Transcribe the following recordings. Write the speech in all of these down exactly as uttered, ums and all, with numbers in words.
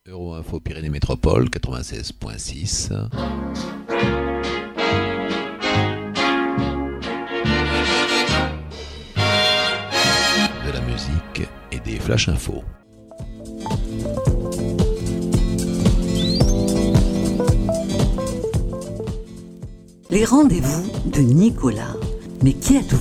Euro-Info Pyrénées Métropole quatre-vingt-seize point six. De la musique et des flash infos. Les rendez-vous de Nicolas. Mais qui êtes-vous ?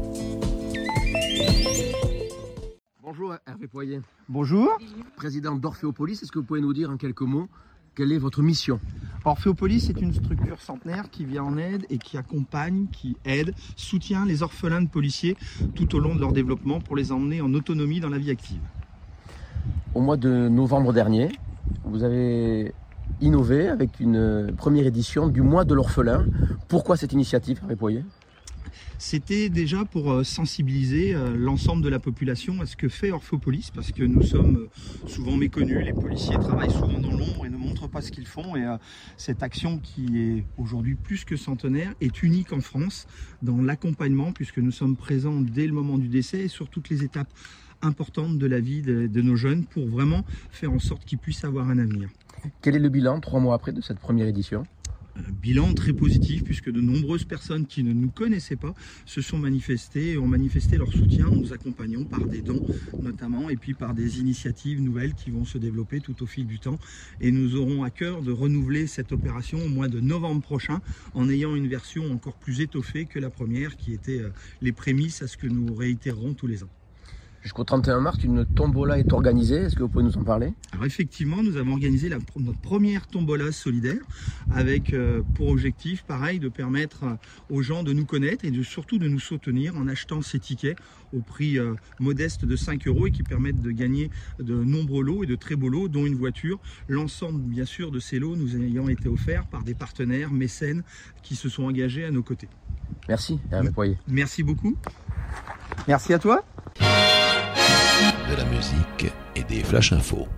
Bonjour Hervé Poirier. Bonjour. Président d'Orphéopolis, est-ce que vous pouvez nous dire en quelques mots quelle est votre mission ? Orphéopolis est une structure centenaire qui vient en aide et qui accompagne, qui aide, soutient les orphelins de policiers tout au long de leur développement pour les emmener en autonomie dans la vie active. Au mois de novembre dernier, vous avez innové avec une première édition du mois de l'orphelin. Pourquoi cette initiative, Hervé Poirier ? C'était déjà pour sensibiliser l'ensemble de la population à ce que fait Orphéopolis, parce que nous sommes souvent méconnus, les policiers travaillent souvent dans l'ombre et ne montrent pas ce qu'ils font. Et cette action qui est aujourd'hui plus que centenaire est unique en France dans l'accompagnement, puisque nous sommes présents dès le moment du décès et sur toutes les étapes importantes de la vie de, de nos jeunes pour vraiment faire en sorte qu'ils puissent avoir un avenir. Quel est le bilan, trois mois après, de cette première édition ? Bilan très positif, puisque de nombreuses personnes qui ne nous connaissaient pas se sont manifestées et ont manifesté leur soutien en nous accompagnant par des dons notamment, et puis par des initiatives nouvelles qui vont se développer tout au fil du temps. Et nous aurons à cœur de renouveler cette opération au mois de novembre prochain en ayant une version encore plus étoffée que la première, qui était les prémices à ce que nous réitérerons tous les ans. Jusqu'au trente et un mars, une tombola est organisée. Est-ce que vous pouvez nous en parler ? Alors effectivement, nous avons organisé la, notre première tombola solidaire avec euh, pour objectif, pareil, de permettre euh, aux gens de nous connaître et de, surtout de nous soutenir en achetant ces tickets au prix euh, modeste de cinq euros et qui permettent de gagner de nombreux lots et de très beaux lots, dont une voiture. L'ensemble, bien sûr, de ces lots nous ayant été offerts par des partenaires mécènes qui se sont engagés à nos côtés. Merci, Hervé Poirier. Merci beaucoup. Merci à toi. De la musique et des flash infos.